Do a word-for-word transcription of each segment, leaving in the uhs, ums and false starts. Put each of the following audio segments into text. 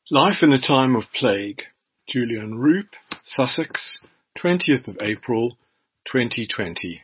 Life in a Time of Plague, Julian Roop, Sussex, twentieth of April, twenty twenty.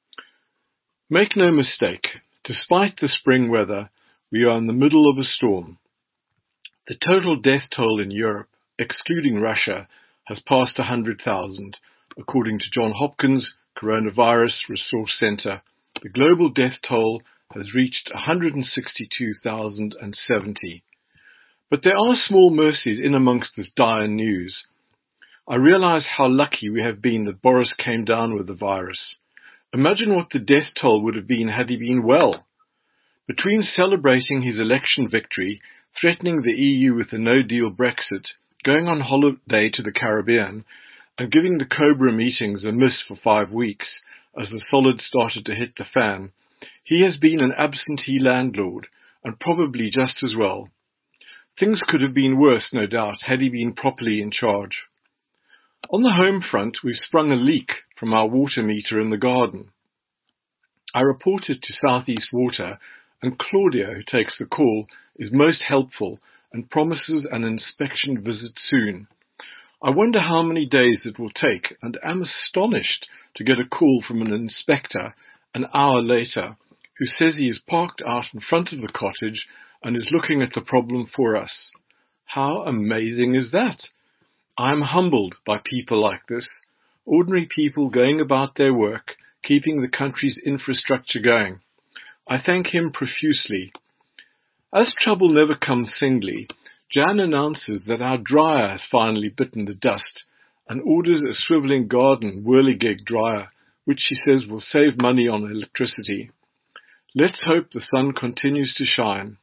Make no mistake, despite the spring weather, we are in the middle of a storm. The total death toll in Europe, excluding Russia, has passed one hundred thousand, according to Johns Hopkins Coronavirus Resource Center. The global death toll has reached one hundred sixty-two thousand seventy. But there are small mercies in amongst this dire news. I realize how lucky we have been that Boris came down with the virus. Imagine what the death toll would have been had he been well. Between celebrating his election victory, threatening the E U with a no-deal Brexit, going on holiday to the Caribbean, and giving the Cobra meetings a miss for five weeks as the solid started to hit the fan, he has been an absentee landlord, and probably just as well. Things could have been worse, no doubt, had he been properly in charge. On the home front, we've sprung a leak from our water meter in the garden. I reported to South East Water, and Claudia, who takes the call, is most helpful and promises an inspection visit soon. I wonder how many days it will take, and am astonished to get a call from an inspector an hour later, who says he is parked out in front of the cottage and is looking at the problem for us. How amazing is that? I am humbled by people like this, ordinary people going about their work, keeping the country's infrastructure going. I thank him profusely. As trouble never comes singly, Jan announces that our dryer has finally bitten the dust and orders a swivelling garden whirligig dryer, which she says will save money on electricity. Let's hope the sun continues to shine.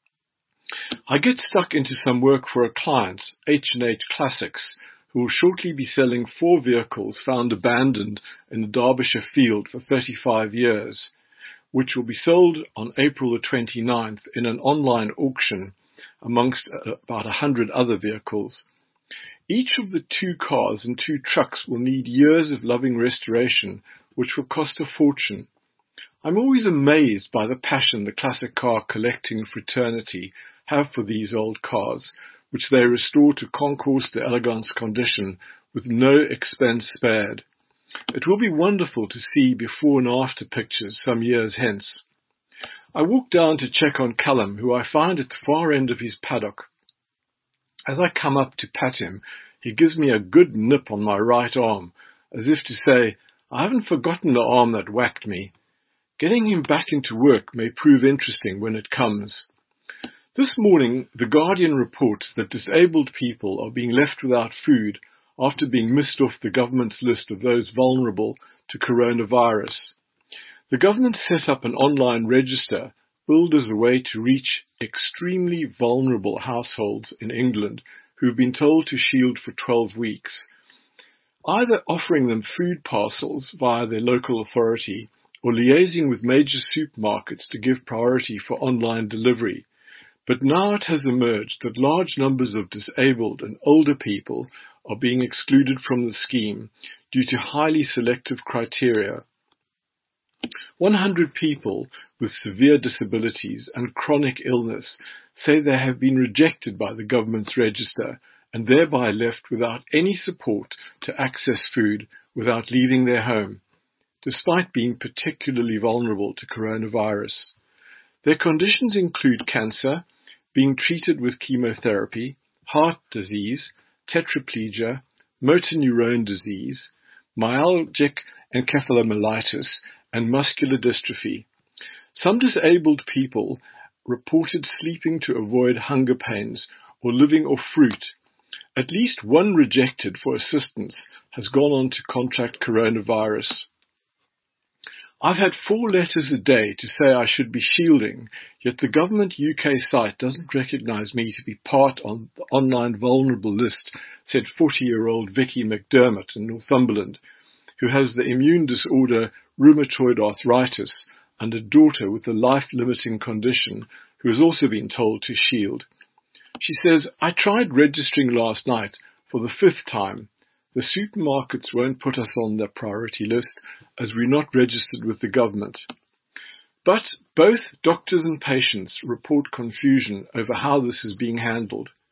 I get stuck into some work for a client, H and H Classics, who will shortly be selling four vehicles found abandoned in a Derbyshire field for thirty-five years, which will be sold on April the twenty-ninth in an online auction amongst about a hundred other vehicles. Each of the two cars and two trucks will need years of loving restoration, which will cost a fortune. I'm always amazed by the passion the classic car collecting fraternity have for these old cars, which they restore to concours d'elegance condition with no expense spared. It will be wonderful to see before and after pictures some years hence. I walk down to check on Callum, who I find at the far end of his paddock. As I come up to pat him, he gives me a good nip on my right arm, as if to say, I haven't forgotten the arm that whacked me. Getting him back into work may prove interesting when it comes. This morning, The Guardian reports that disabled people are being left without food after being missed off the government's list of those vulnerable to coronavirus. The government set up an online register billed as a way to reach extremely vulnerable households in England who've been told to shield for twelve weeks, either offering them food parcels via their local authority or liaising with major supermarkets to give priority for online delivery. But now it has emerged that large numbers of disabled and older people are being excluded from the scheme due to highly selective criteria. one hundred people with severe disabilities and chronic illness say they have been rejected by the government's register and thereby left without any support to access food without leaving their home, despite being particularly vulnerable to coronavirus. Their conditions include cancer, being treated with chemotherapy, heart disease, tetraplegia, motor neurone disease, myalgic encephalomyelitis, and muscular dystrophy. Some disabled people reported sleeping to avoid hunger pains or living off fruit. At least one rejected for assistance has gone on to contract coronavirus. I've had four letters a day to say I should be shielding, yet the government U K site doesn't recognise me to be part on the online vulnerable list, said forty-year-old Vicky McDermott in Northumberland, who has the immune disorder rheumatoid arthritis and a daughter with a life-limiting condition who has also been told to shield. She says, I tried registering last night for the fifth time. The supermarkets won't put us on their priority list as we're not registered with the government. But both doctors and patients report confusion over how this is being handled.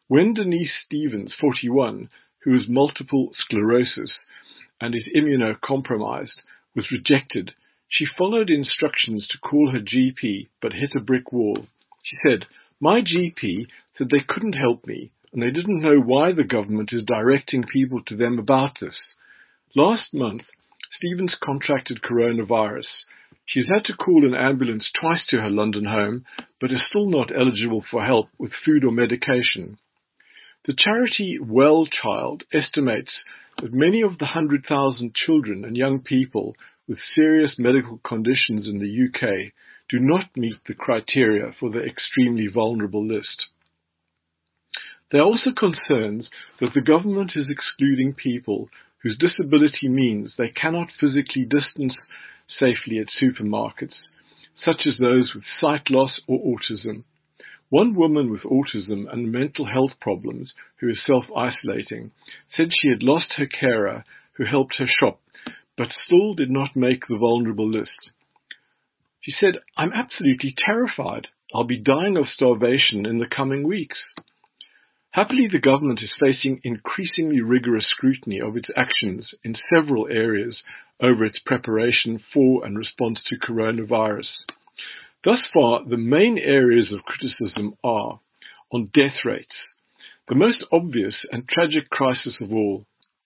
When Denise Stevens, forty-one, who has multiple sclerosis and is immunocompromised, was rejected, she followed instructions to call her G P but hit a brick wall. She said, "My G P said they couldn't help me and they didn't know why the government is directing people to them about this." Last month, Stevens contracted coronavirus. She's had to call an ambulance twice to her London home, but is still not eligible for help with food or medication. The charity Well Child estimates that many of the one hundred thousand children and young people with serious medical conditions in the U K do not meet the criteria for the extremely vulnerable list. There are also concerns that the government is excluding people whose disability means they cannot physically distance safely at supermarkets, such as those with sight loss or autism. One woman with autism and mental health problems who is self-isolating said she had lost her carer who helped her shop, but still did not make the vulnerable list. She said, "I'm absolutely terrified. I'll be dying of starvation in the coming weeks." Happily, the government is facing increasingly rigorous scrutiny of its actions in several areas over its preparation for and response to coronavirus. Thus far, the main areas of criticism are on death rates, the most obvious and tragic crisis of all.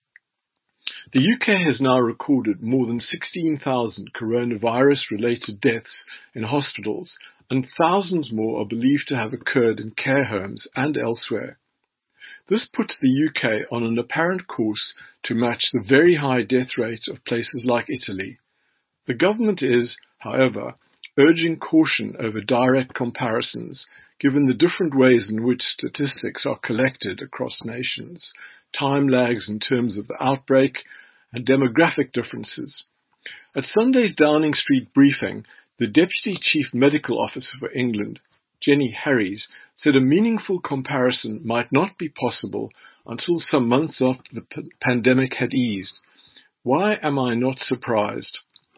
The U K has now recorded more than sixteen thousand coronavirus-related deaths in hospitals, and thousands more are believed to have occurred in care homes and elsewhere. This puts the U K on an apparent course to match the very high death rate of places like Italy. The government is, however, urging caution over direct comparisons, given the different ways in which statistics are collected across nations, time lags in terms of the outbreak, and demographic differences. At Sunday's Downing Street briefing, the Deputy Chief Medical Officer for England, Jenny Harries, said a meaningful comparison might not be possible until some months after the p- pandemic had eased. Why am I not surprised?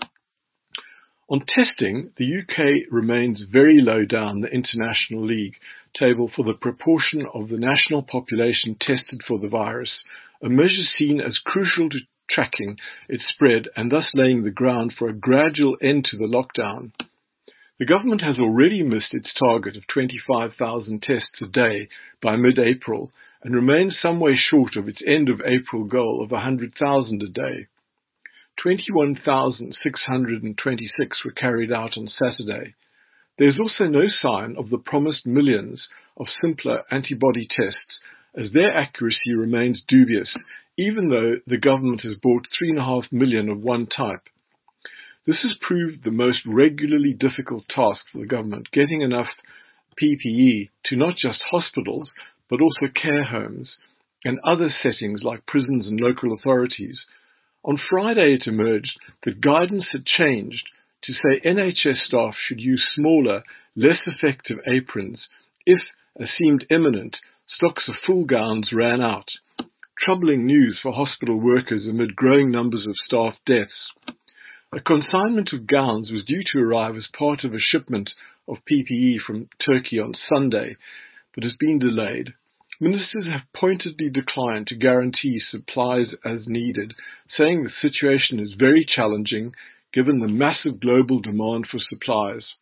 On testing, the U K remains very low down the International League table for the proportion of the national population tested for the virus, a measure seen as crucial to tracking its spread and thus laying the ground for a gradual end to the lockdown. The government has already missed its target of twenty-five thousand tests a day by mid-April and remains some way short of its end-of-April goal of one hundred thousand a day. twenty-one thousand six hundred twenty-six were carried out on Saturday. There is also no sign of the promised millions of simpler antibody tests, as their accuracy remains dubious, even though the government has bought three and a half million of one type. This has proved the most regularly difficult task for the government, getting enough P P E to not just hospitals, but also care homes and other settings like prisons and local authorities. On Friday it emerged that guidance had changed to say N H S staff should use smaller, less effective aprons if, as seemed imminent, stocks of full gowns ran out. Troubling news for hospital workers amid growing numbers of staff deaths. A consignment of gowns was due to arrive as part of a shipment of P P E from Turkey on Sunday, but has been delayed. Ministers have pointedly declined to guarantee supplies as needed, saying the situation is very challenging given the massive global demand for supplies.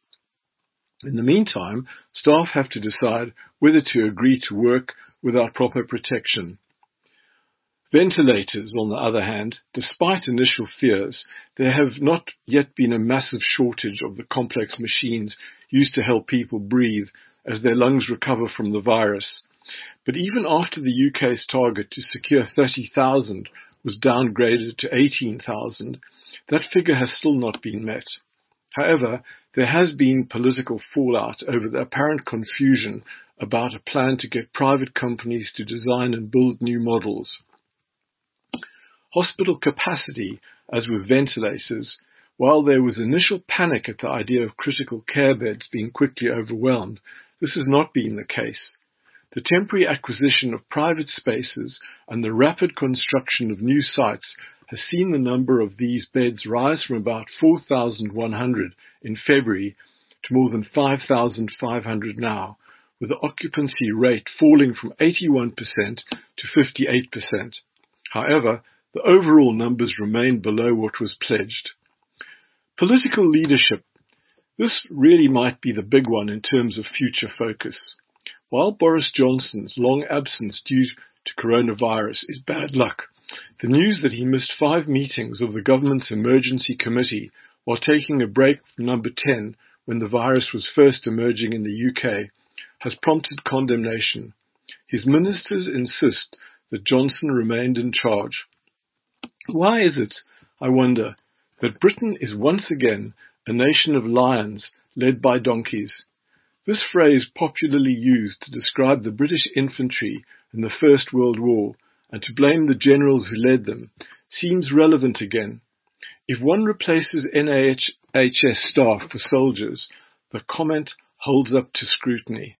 In the meantime, staff have to decide whether to agree to work without proper protection. Ventilators, on the other hand, despite initial fears, there have not yet been a massive shortage of the complex machines used to help people breathe as their lungs recover from the virus. But even after the U K's target to secure thirty thousand was downgraded to eighteen thousand, that figure has still not been met. However, there has been political fallout over the apparent confusion about a plan to get private companies to design and build new models. Hospital capacity, as with ventilators, while there was initial panic at the idea of critical care beds being quickly overwhelmed, this has not been the case. The temporary acquisition of private spaces and the rapid construction of new sites has seen the number of these beds rise from about four thousand one hundred in February to more than five thousand five hundred now, with the occupancy rate falling from eighty-one percent to fifty-eight percent. However, the overall numbers remain below what was pledged. Political leadership. This really might be the big one in terms of future focus. While Boris Johnson's long absence due to coronavirus is bad luck, the news that he missed five meetings of the government's emergency committee while taking a break from number ten when the virus was first emerging in the U K has prompted condemnation. His ministers insist that Johnson remained in charge. Why is it, I wonder, that Britain is once again a nation of lions led by donkeys? This phrase, popularly used to describe the British infantry in the First World War and to blame the generals who led them, seems relevant again. If one replaces N H S staff for soldiers, the comment holds up to scrutiny.